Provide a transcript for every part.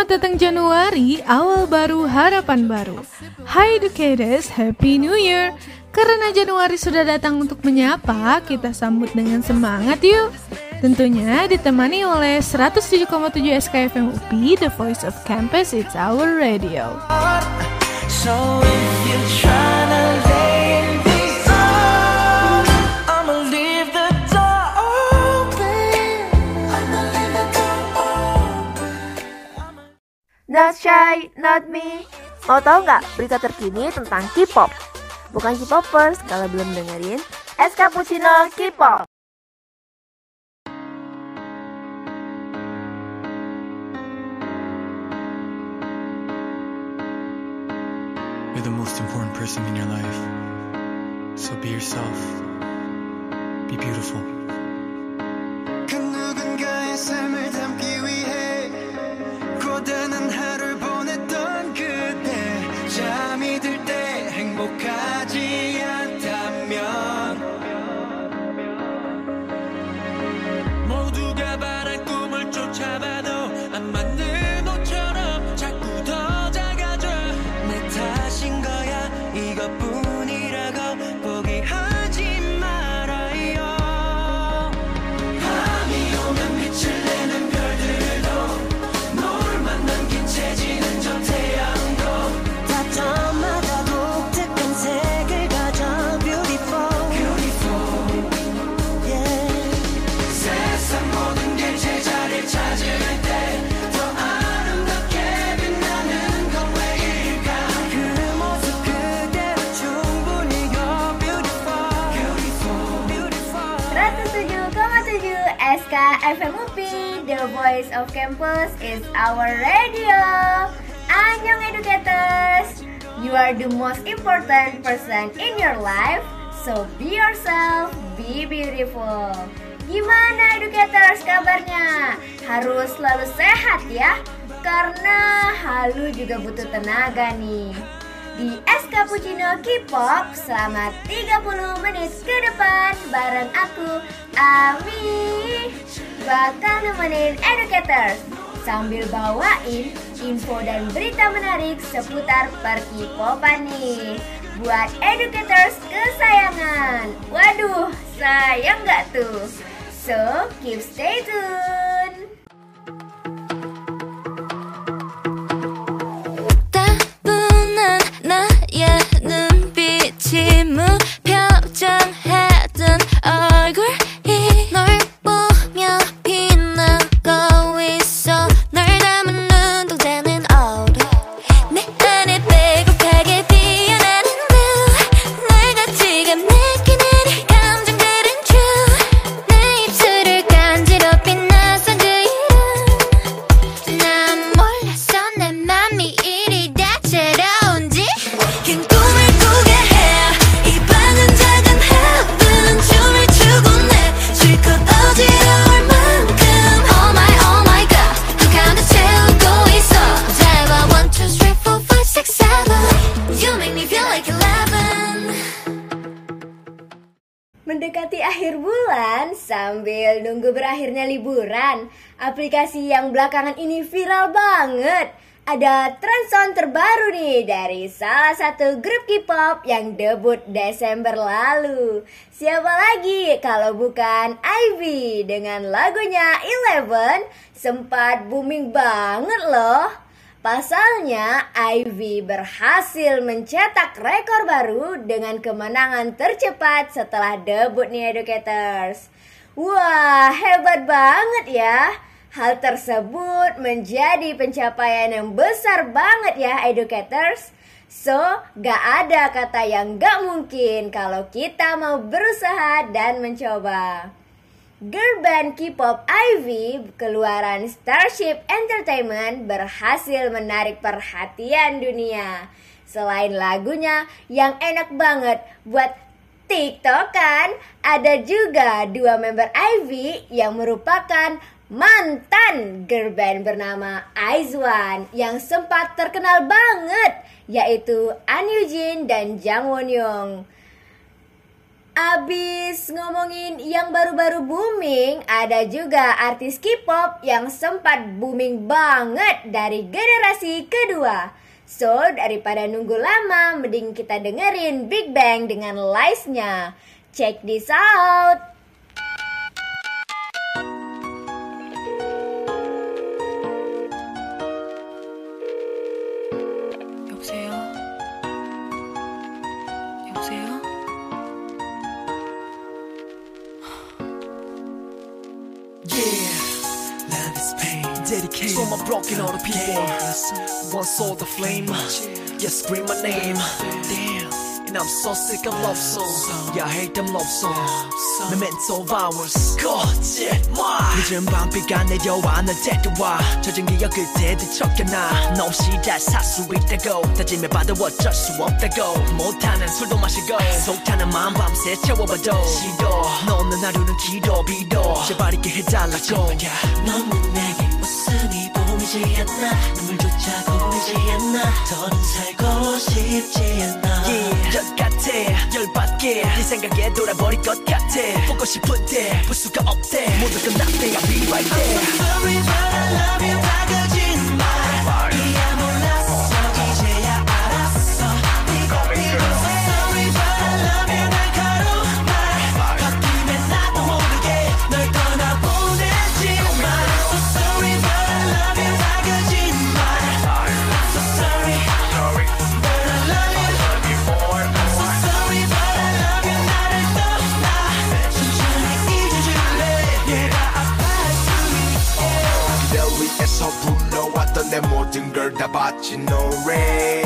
Selamat datang Januari, awal baru, harapan baru. Hi educators, Happy New Year. Karena Januari sudah datang untuk menyapa, kita sambut dengan semangat yuk. Tentunya ditemani oleh 107,7 SKFM UPI, The Voice of Campus, it's our radio. So if you're trying to lay me on, I'ma leave the door open. I'ma leave the door open. Not shy, not me. Mau tahu nggak berita terkini tentang K-pop? Bukan K-popers kalau belum dengerin Es Cappuccino K-pop. You're the most important person in your life. So be yourself. Be beautiful. 그 누군가의 삶을 담기 위해 고단한 하루를 보냈던 그때 잠이 들 때 행복하지 않다면 모두가 바란 꿈을 쫓아봐도 안 맞는 옷처럼 자꾸 더 작아져 내 탓인 거야 이것뿐이라고 포기하지 말아요. 밤이 오면 빛을 내는 별들도 노을 만난 긴 채지는 저 태양도 다 저마다 독특한 색을 가져 beautiful beautiful yeah. 세상 모든 게 제자리를 찾을 때 더 아름답게 빛나는 건 왜일까 그 모습 그대로 충분히 you're beautiful beautiful beautiful 107,7 SKFM UPI, The Voice of Campus is our radio. Annyeong educators, you are the most important person in your life, so be yourself, be beautiful. Gimana educators kabarnya? Harus selalu sehat ya, karena halu juga butuh tenaga nih. Di Es Cappuccino K-pop selama 30 menit ke depan bareng aku, Ami, bakal nemenin educators sambil bawain info dan berita menarik seputar per-K-popan nih buat educators kesayangan. Waduh, sayang gak tuh? So, keep stay tuned. 나의 눈빛이 무표정했던 얼굴이 널 보며 빛나고 있어 널 담은 눈동자는 어두 내 안에 빼곡하게 피어나는 널 다치게 느끼는 이 감정들은 true 내 입술을 간지럽힌 낯선 그 이름 난 몰랐어 내 맘이 이리 다채로운지 긴 꿈을 꾸게 해 이 방은 작은 heaven 춤을 추고 내 실컷 어지러울 만큼 Oh my god 한 칸을 채우고 있어 잘 봐 1, 2, 3, 4, 5, 6, 7 You make me feel like 11 Mendekati akhir bulan sambil nunggu berakhirnya liburan, aplikasi yang belakangan ini viral banget. Ada trend song terbaru nih dari salah satu grup K-pop yang debut Desember lalu. Siapa lagi kalau bukan IVE dengan lagunya Eleven, sempat booming banget loh. Pasalnya IVE berhasil mencetak rekor baru dengan kemenangan tercepat setelah debut nih educators. Wah, hebat banget ya. Hal tersebut menjadi pencapaian yang besar banget ya educators. So, gak ada kata yang gak mungkin kalau kita mau berusaha dan mencoba. Girl band K-pop IVE keluaran Starship Entertainment berhasil menarik perhatian dunia. Selain lagunya yang enak banget buat TikTok kan, ada juga dua member IVE yang merupakan mantan girl band bernama IZ*ONE yang sempat terkenal banget, yaitu An Yoo Jin dan Jang Won Young. Abis ngomongin yang baru-baru booming, ada juga artis K-pop yang sempat booming banget dari generasi kedua. So, daripada nunggu lama, mending kita dengerin Big Bang dengan Lies-nya. Check this out! 여보세요? 여보세요? Yeah, love is pain. Dedicated to my broken hearted people. One soul the flame. Yeah, scream my name. Damn, and I'm so sick of love songs. Yeah, I hate them love songs. Memento of ours. 거짓말. 늦은 밤비가 내려와 널 데려와. 젖은 기억 그때 뒤척여놔. 너 없이 잘 살 수 있다고. 다짐해봐도 어쩔 수 없다고. 못하는 술도 마시고. 속타는 마음 밤새 채워봐도. 시도. 너는 하루는 길어 비도. 제발 있게 해달라고. 너무 내게 웃으니 보이지 않나. 눈물조차 고이지 않나. 더는 살고 싶지 않아. Yeah, 열 같아 열받게 네 생각에 돌아버릴 것 같아. 보고 싶은데 볼 수가 없대. 모두 끝났대. I'll be right there. I'm sorry but I love you 다 거짓말. 이야 몰랐어 이제야 알았어. 네가 필요해. Sorry but I love you 날카로운 말. 바뀌면 나도 모르게 널 떠나보내지만. So sorry but I love you 다 거짓말. So sorry but I love you more. So sorry but I love you 나를 떠나. 천천히 잊어줄래. 얘가 아파할 수 있게. 널 위해서 불러왔던 내 모든 걸 다 바친 노래.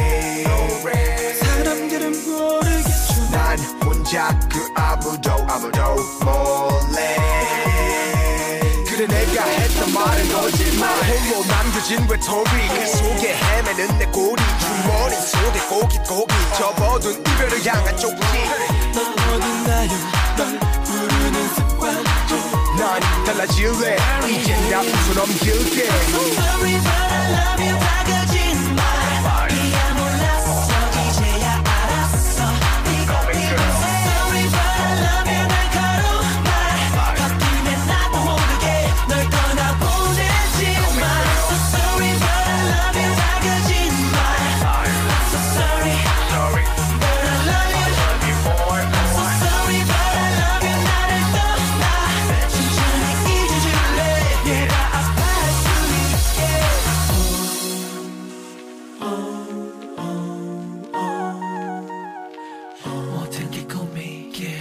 사람들은 모르겠죠. 난 혼자 그 아무도 몰래. 그래 내가 했던 말은 거짓말. 홀로 남겨진 외톨이 그 속에 헤매는 내 꼬리. 주머니 속에 고깃고깃 접어둔 이별을 향한 쪽지. 넌 어딨나요 널 부르는 습관. 난 달라질래 이젠 다 웃어넘길게. Sorry but I love you 다 거짓말. 이야 몰랐어 이제야 알았어. 네가 필요해. Sorry but I love you 날카로운 말. 바뀌면 나도 모르게 널 떠나보내지만. So sorry but I love you 다 거짓말. So sorry but I love you more. So sorry but I love you 나를 떠나. 천천히 잊어줄래. 얘가 아파할 수 있게. 모든 게 꿈이게.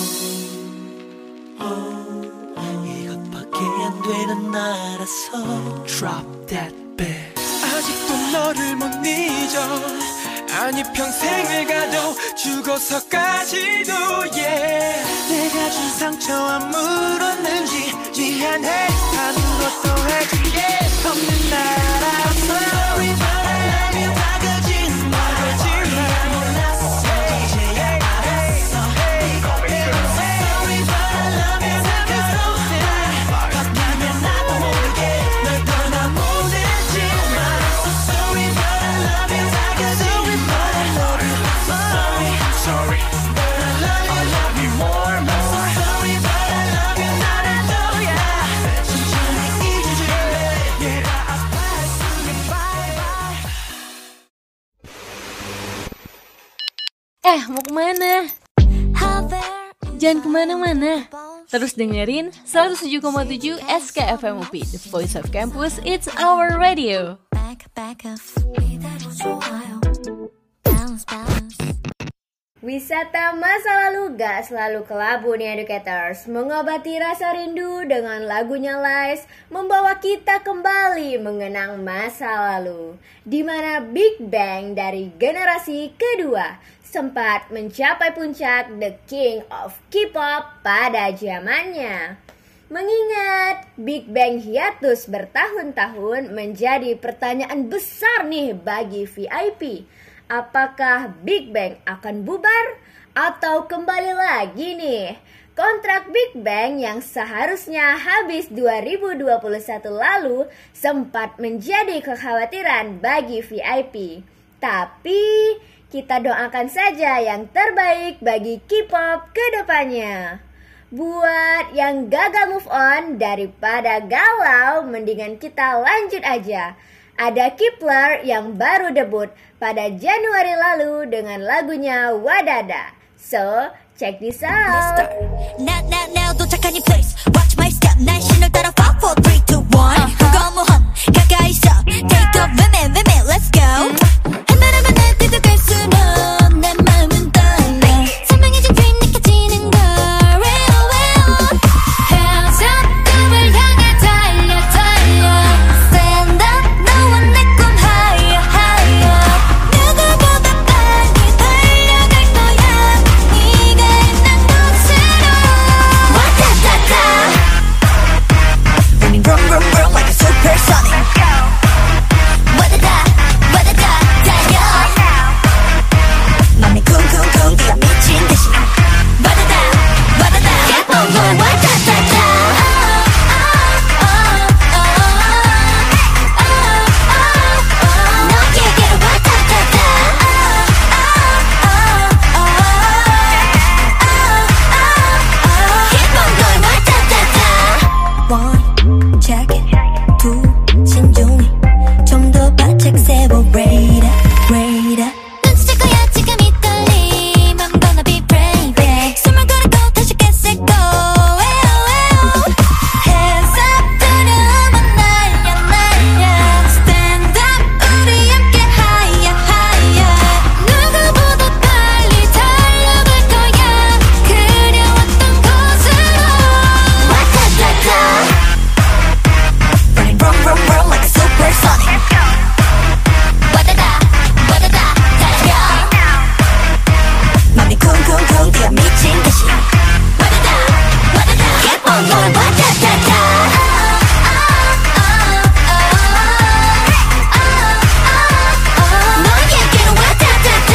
이것밖에 안 되는 나라서. Drop that bass. 아직도 너를 못 잊어. 아니 평생을 가도 죽어서까지도 yeah. 내가 준 상처 안 물었는지 미안해. 아무것도 해준 게 없는 나라서. Sorry but I love you 다 거짓말. 이야 몰랐어 이제야 알았어. 네가 필요해. Sorry but I love you 날카로운 말. 바뀌면 나도 모르게 널 떠나보내지만. So sorry but I love you 다 거짓말. Sorry but I love you more. So sorry but I love you 나를 떠나. 천천히 잊어줄래. 얘가 아파할 수 있게. Mau kemana? Jangan kemana-mana. Terus dengerin 107,7 SKFM UP, The Voice of Campus, it's our radio. Wisata masa lalu gak selalu kelabu nih educators. Mengobati rasa rindu dengan lagunya Lies membawa kita kembali mengenang masa lalu, di mana Big Bang dari generasi kedua sempat mencapai puncak The King of K-pop pada zamannya. Mengingat Big Bang hiatus bertahun-tahun menjadi pertanyaan besar nih bagi VIP. Apakah Big Bang akan bubar atau kembali lagi nih? Kontrak Big Bang yang seharusnya habis 2021 lalu sempat menjadi kekhawatiran bagi VIP. Tapi Kita doakan saja yang terbaik bagi K-pop ke depannya. Buat yang gagal move on, daripada galau, mendingan kita lanjut aja. Ada Kepler yang baru debut pada Januari lalu dengan lagunya Wadada. So, check this out. Now 도착한 이 place. Watch my step. 날 신을 따라 5, 4, 3, 2, 1. 거무한 가까이 있어. Take off, women, let's go. 한 걸음만 날 뛰어갈 수는 내 마음은 떨려. 선명해진 dream 느껴지는 걸. Hands up, 꿈을 향해 달려. Stand up, 너와 내 꿈 higher. 누구보다 빨리 달려갈 거야. 네가 있는 곳으로. 와타타타. Running vroom vroom vroom like a supersonic. 와다다 달려. 맘이 쿵쿵쿵 뛰어 미친 듯이. 와다다 keep on going. 와타타타. 너에게로 와타타타. Keep on going. 와타타타. One, check it. two, 신중히 좀 더 바짝 세워 rate it. 눈치챌 거야 지금 이 떨림. I'm gonna be brave. 숨을 고르고 다시 get set go. Hands up 두려움은 날려. Stand up 우리 함께 higher. 누구보다 빨리 달려갈 거야. 그려왔던 곳으로. 와타타타. Running vroom vroom vroom like a supersonic. 와다다 달려. 맘이 쿵쿵쿵 뛰어 미친 듯이. 와다다 keep on going. 와다다다. 너에게로 와다다다.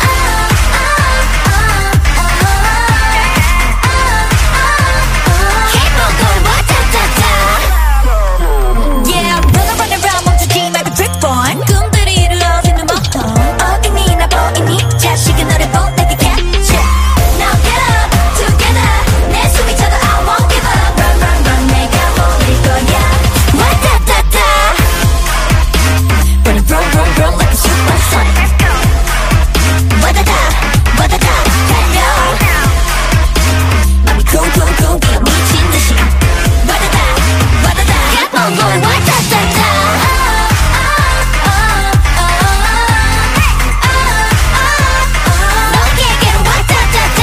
Keep on going. 와다다다. Yeah, running around 멈추지 말고 drip on. 꿈들이 이루어지는 모험. 어디니 나 보이니? 자식은 너를 보내게 catch it. Now get up together. 내 숨이 차도 I won't give up. Run 내가 보낼 거야. 와타타타. Running vroom like a supersonic. 와다다 달려. 맘이 쿵쿵쿵 뛰어 미친 듯이. 와다다 keep on going. 와타타타. 너에게로 와타타타.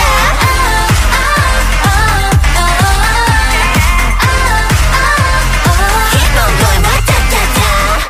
Keep on going. 와타타타.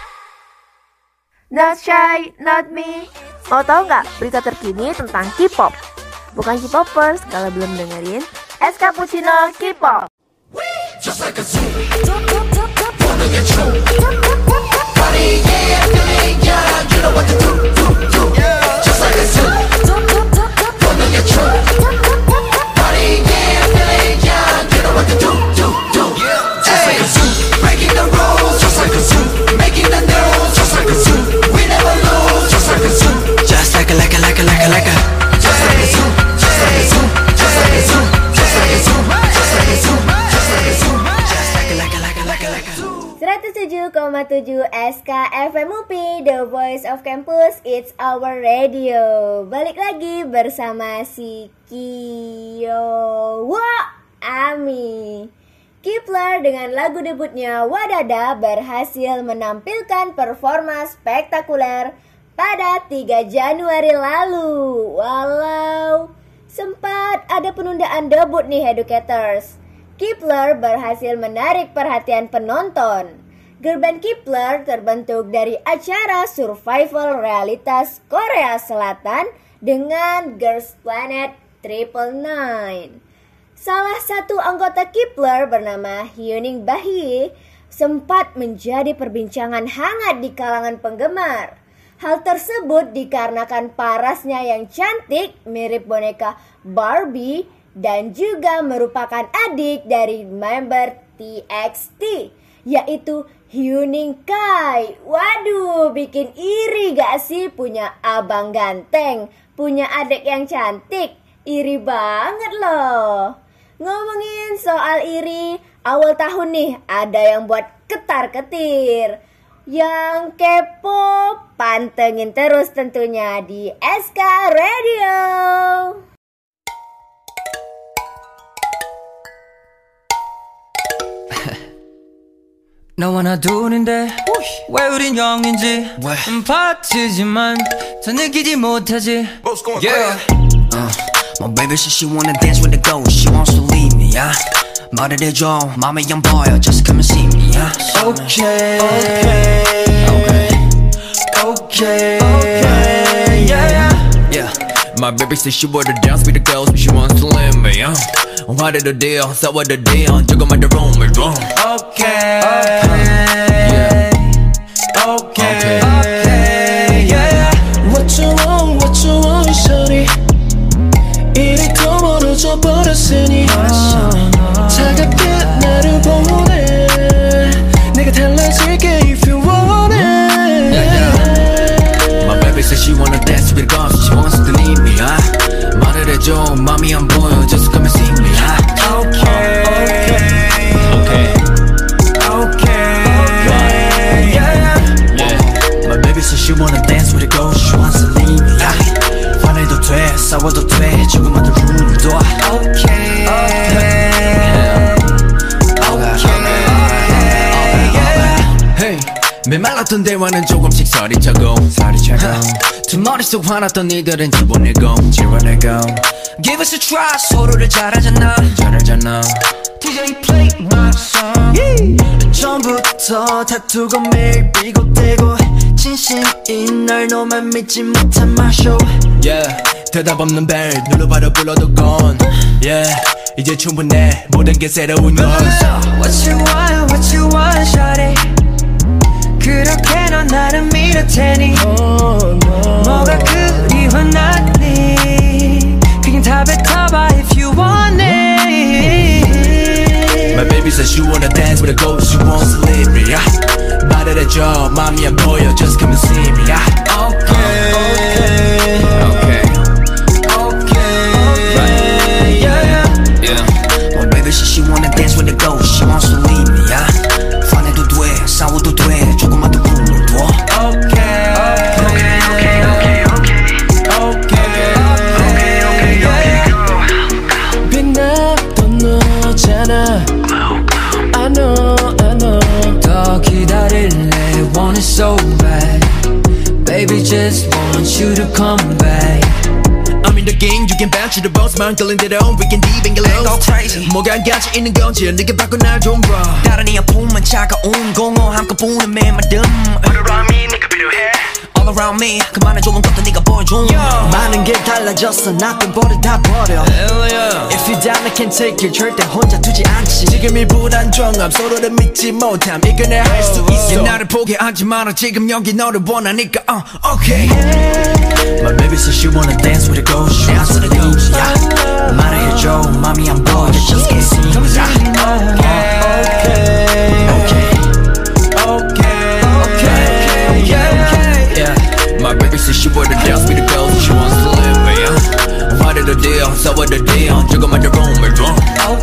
Not shy, not me. Mau tahu nggak berita terkini tentang K-pop? Bukan K-popers kalau belum dengerin Es Cappuccino K-pop. Just like a zoo. Pulling a true. Party, yeah, feeling, yeah, you know what to do. Just like a zoo. Pulling a true. Party, yeah, feeling, yeah, you know what to do. Just like a zoo. Breaking the rules. Just like a zoo. Making the news. Just like a zoo. We never lose. Just like a zoo. Just like a. Just like a zoo. Just like a zoo. Just like a zoo. Just like a zoo. Just like a zoo. Just like a zoo. Just like a zoo. 107,7 SKFM UPI, The Voice of Campus, It's Our Radio. Balik lagi bersama si Kiyowo Ami. Kepler dengan lagu debutnya Wadada berhasil menampilkan performa spektakuler pada 3 Januari lalu. Walau sempat ada penundaan debut nih educators, Kepler berhasil menarik perhatian penonton. Girl band Kepler terbentuk dari acara survival realitas Korea Selatan dengan Girls Planet 999. Salah satu anggota Kepler bernama Hyuning Bahi sempat menjadi perbincangan hangat di kalangan penggemar. Hal tersebut dikarenakan parasnya yang cantik mirip boneka Barbie dan juga merupakan adik dari member TXT, yaitu Hyuning Kai, waduh bikin iri gak sih punya abang ganteng, punya adik yang cantik, iri banget loh. Ngomongin soal iri, awal tahun nih ada yang buat ketar-ketir. Yang kepo, pantengin terus tentunya di SK Radio. 너와 나 둘인데 왜 우린 영인지 파트지만 더 느끼지 못하지 Yeah My baby says she wanna dance with the ghost She wants to leave me yeah 말을 해줘 맘에 안 보여 Just come and see me yeah Okay Yeah Yeah My baby says she wanna dance with the ghost But she wants to leave me yeah What is the deal? So what the deal? 조금만 더 room it wrong Okay What you want, shawty 이리 더 멀어져 버렸으니 차갑게 나를 보내 내가 달라질게 if you want it My baby says she wanna dance with us She wants to leave me 말을 해줘 맘이 안 보여 Just come and see me My baby says she wanna dance with a ghost She wants to leave me 화내도 돼 싸워도 돼 조금만 더 rum을 둬 Hey 메말랐던 대화는 조금씩 살이 차고 두 머릿속 화났던 니들은 지워내고 Give us a try 서로를 잘하잖아 DJ play my song 처음부터 다투고 매일 삐걱대고 진심인 널 너만 믿지 못한 my show Yeah 대답 없는 벨 눌러봐도 불러도 gone Yeah 이제 충분해 모든 게 새로운 걸 What you want shawty 그렇게 넌 나를 믿을 테니 뭐가 그리 화났니 그냥 다 뱉어봐 if you want it My baby says she wanna dance with a ghost She wants to leave me 말을 해줘 맘이 안 보여 Just come and see me Yeah My baby says she wanna dance with a ghost She wants to leave me 화내도 돼 싸워도 돼 조금만 더 rum을 둬 빛났던 너잖아 I know 더 기다릴래 want it so bad Baby just want you to come back I'm in the game you can bounce to the boss 만 끌린 대로 we can deep and get low crazy 뭐가 가치 있는 건지 네가 바꿔 날 좀 봐 다른 이 아픔만 차가운 공허함 것뿐인 매맞음 All around me 네가 필요해 All around me 그만한 좋은 것도 네가 보여줘 많은 게 달라졌어 나쁜 버릇 다 버려 If you down I can take you 절대 혼자 두지 않지 지금 이 불안정함 서로를 믿지 못함 이겨내 수 있어 나를 포기하지 마라 지금 여기 너를 원하니까 okay My baby says she wanna dance with a ghost She wants to leave me 말해줘 맘이 안 보여 Just can't see me My baby says she wanna dance with a ghost She wants to live me What is the deal? So what the deal? 조금만 더 rum을 줘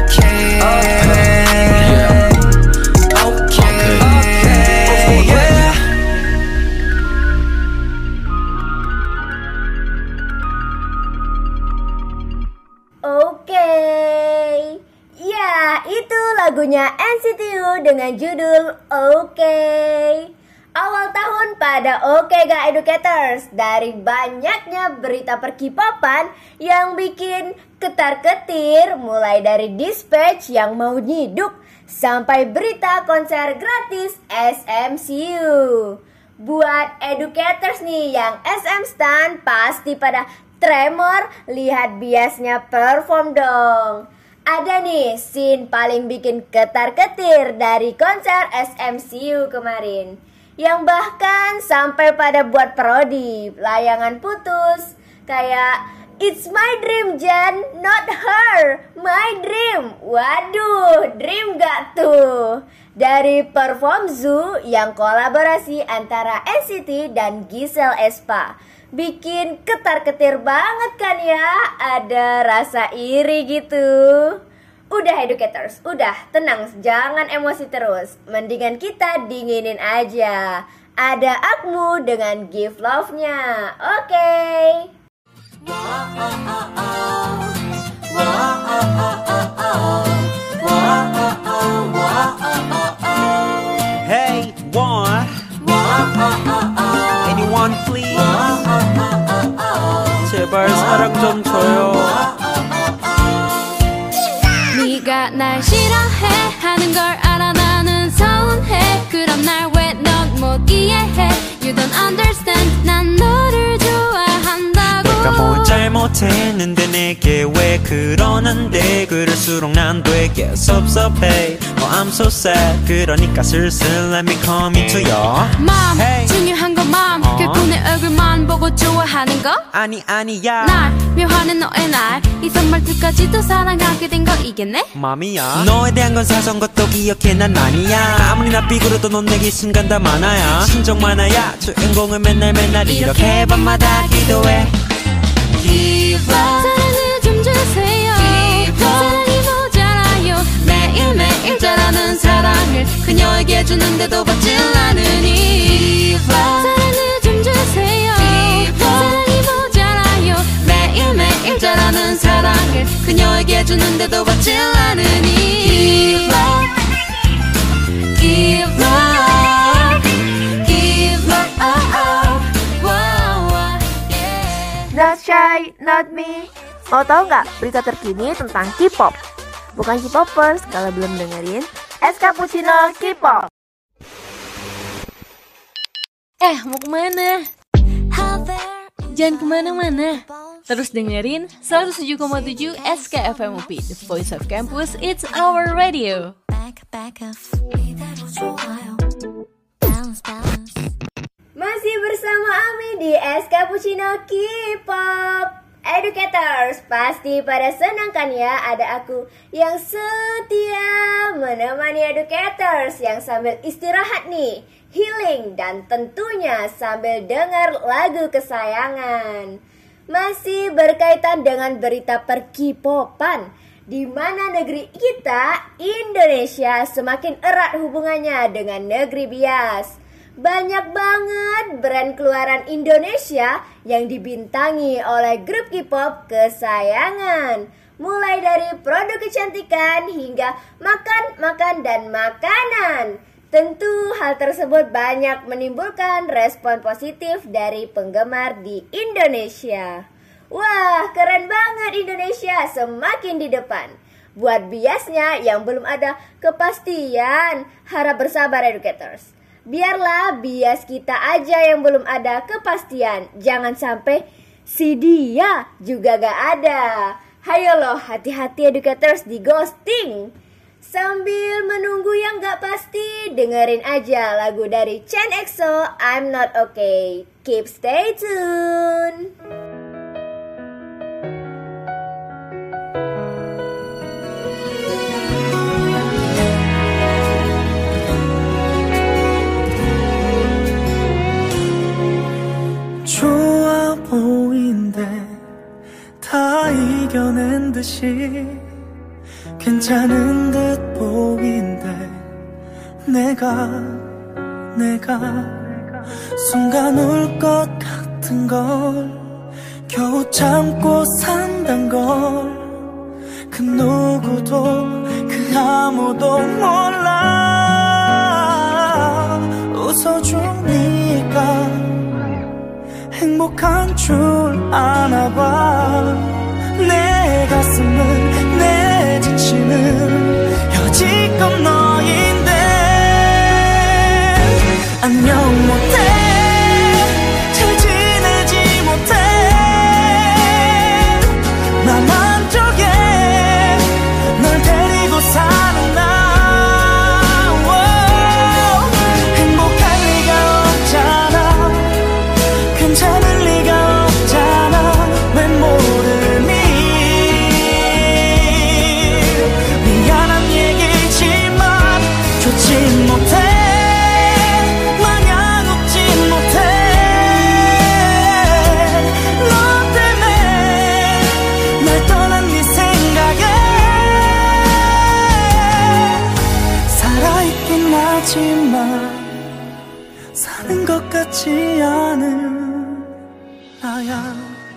Ya, itu lagunya NCT U dengan judul Okay. Awal tahun pada Oke Ga Educators. Dari banyaknya berita per-K-popan yang bikin ketar-ketir, mulai dari dispatch yang mau nyiduk sampai berita konser gratis SMCU. Buat educators nih yang SM Stan pasti pada tremor lihat biasnya perform dong. Ada nih scene paling bikin ketar-ketir dari konser SMCU kemarin, yang bahkan sampai pada buat parodi layangan putus kayak It's my dream, Jan, not her. My dream. Waduh, dream gak tuh? Dari Perform Zoo yang kolaborasi antara NCT dan Giselle Espa. Bikin ketar-ketir banget kan ya? Ada rasa iri gitu. Udah educators, udah tenang, jangan emosi terus. Mendingan kita dinginin aja. Ada Akmu dengan Give Love-nya. Oke. Hey, one. Anyone please? 제발 사랑 좀 줘요. 네가 날 싫어해 하는 걸 알아 나는 서운해 그럼 날 왜 넌 못 이해해 You don't understand 난 너를 좋아한다고 내가 뭘 잘못했는데 내게 왜 그러는데 그럴수록 난 되게 섭섭해 Oh I'm so sad 그러니까 슬슬 let me come into your Mom Hey. 중요한 건 mom 결코 내 얼굴만 보고 좋아하는 거 아니야 날 묘하는 너의 날 이 선물들까지도 사랑하게 된 거 이겠네 맘이야 너에 대한 건 사소한 것도 기억해 난 아니야 아무리 나 삐그러도 넌 내게 순간 다 많아야 신정 많아야 주인공을 맨날 이렇게 밤마다 기도해 Give love 사랑을 좀 주세요 사랑이 모자라요 매일매일 자라는 사랑을 그녀에게 주는데도 받질 않으니 Give love 사랑을 좀 주세요 사랑이 모자라요 매일매일 자라는 사랑을 그녀에게 주는데도 받질 않으니 Give love Give love Give love Not shy, not me. Mau tahu nggak berita terkini tentang K-pop? Bukan K-popers kalau belum dengerin Es Cappuccino K-pop. Mau kemana? Jangan kemana-mana. Terus dengerin 107,7 SKFM UP, The Voice of Campus, It's Our Radio. Masih bersama Ami di Es Cappuccino K-pop. Educators, pasti pada senang kan ya ada aku yang setia menemani educators yang sambil istirahat nih, healing dan tentunya sambil dengar lagu kesayangan. Masih berkaitan dengan berita per-K-popan, di mana negeri kita, Indonesia, semakin erat hubungannya dengan negeri bias. Banyak banget brand keluaran Indonesia yang dibintangi oleh grup K-pop kesayangan. Mulai dari produk kecantikan hingga makan dan makanan. Tentu hal tersebut banyak menimbulkan respon positif dari penggemar di Indonesia. Wah, keren banget Indonesia, semakin di depan. Buat biasnya yang belum ada kepastian, harap bersabar educators. Biarlah bias kita aja yang belum ada kepastian. Jangan sampai si dia juga gak ada. Hayo loh, hati-hati educators di ghosting. Sambil menunggu yang gak pasti, dengerin aja lagu dari Chen EXO, I'm Not Okay. Keep stay tuned. 좋아 보인대 다 이겨낸 듯이 괜찮은 듯 보인대 내가 순간 울 것 같은 걸 겨우 참고 산단 걸 그 누구도 그 아무도 몰라 웃어주니까 행복한 줄 아나 봐 내 가슴은 내 지침은 여지껏 너인데 안녕 못해 잘 지내지 못해 나만 쪽에 널 데리고 사는 나 행복할 리가 없잖아 괜찮을 리가 없잖아 왜 모르 하지만 사는 것 같지 않은 나야.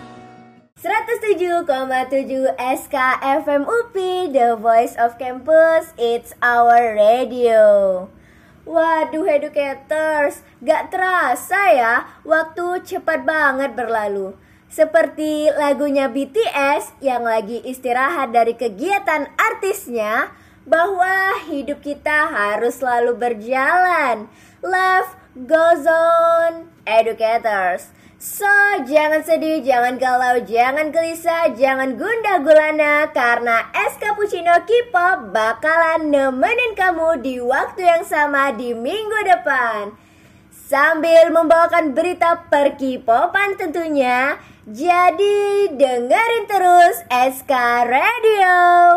107,7 SKFM UPI, The Voice of Campus, it's our radio. Waduh educators, gak terasa ya, waktu cepat banget berlalu. Seperti lagunya BTS yang lagi istirahat dari kegiatan artisnya, bahwa hidup kita harus selalu berjalan. Life goes on, educators. So, jangan sedih, jangan galau, jangan gelisah, jangan gundah gulana, karena Es Cappuccino K-pop bakalan nemenin kamu di waktu yang sama di minggu depan. Sambil membawakan berita per-K-popan tentunya, jadi dengerin terus SK Radio.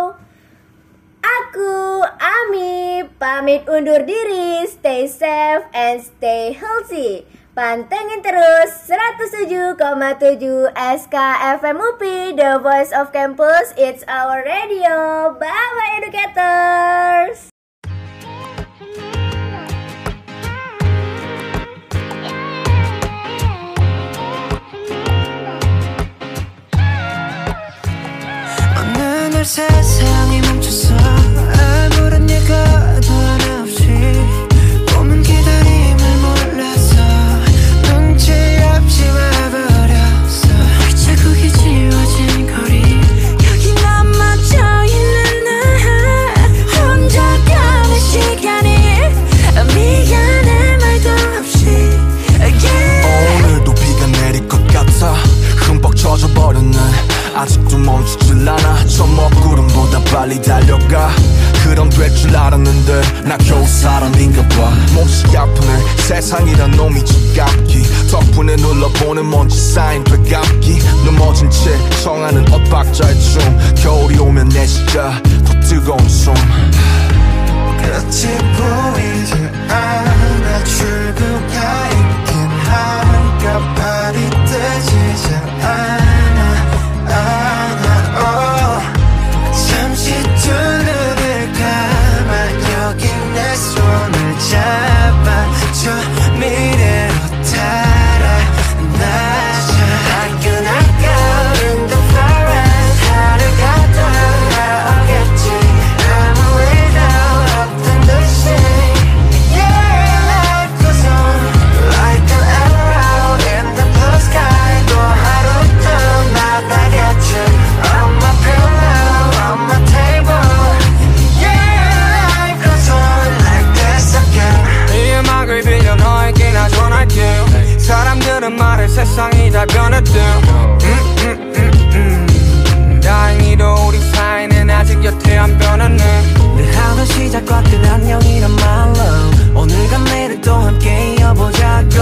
Aku, Ami, pamit undur diri, stay safe and stay healthy. Pantengin terus 107,7 SKFM UPI, The Voice of Campus, it's our radio. Bye-bye educators. 어느 날 세상이 멈췄어. 아무런 예고도 하나 없이 꿈은 기다림을 몰라서 눈치 없이 와버렸어. 자국이 지워진 거리, 여기 남아져 있는 나 혼자 가는 시간이 미안해 말도 없이 오늘도 비가 내릴 것 같아. 흠뻑 젖어버렸네. 아직도 멈추질 않아. 저 먹구름보다 빨리 달려가. 그럼 될 줄 알았는데 나 겨우 사람인가 봐. 몹시 아프네. 세상이란 놈이 지갑기. 덕분에 눌러보는 먼지 쌓인 되감기. 넘어진 채 청하는 엇박자의 춤. 겨울이 오면 내 진짜 더 뜨거운 숨. 끝이 보이지 않아. 출구가 있긴 한가발이 뜨지지 않아. 잠시 두 눈을 감아 여기 내 손을 잡아줘. 미래로 달아나자. Like an echo in the forest. 하루가 돌아오겠지. 아무 일도 없던 듯이. Yeah, life goes on like an arrow in the blue sky. 또 하루 또 나가겠지. On my pillow, on my table. Yeah, life goes on like this again. 이 음악을 빌려 너에게 나 전할게. 사람들은 말해 세상이 다 변했대. 다행히도 우리 사이는 아직 여태 안 변했네. 늘 하던 시작과 끝 안녕이란 말로 오늘과 내일도 함께 이어보자고.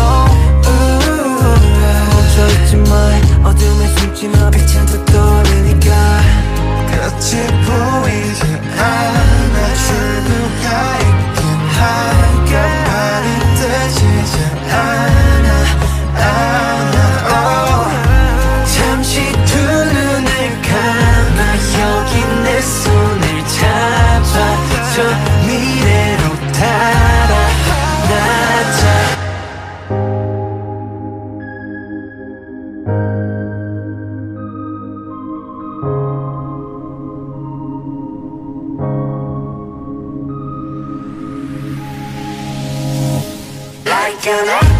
멈춰있지 마. 어둠에 숨지 마. 빛은 또 떠오르니까. 끝이 보이지 않아. 출구가 있긴 한가발이 뜨지지 않아. 잠시 두 눈을 감아 여기 내 손을 잡아줘. 미래로 달아나자. Like an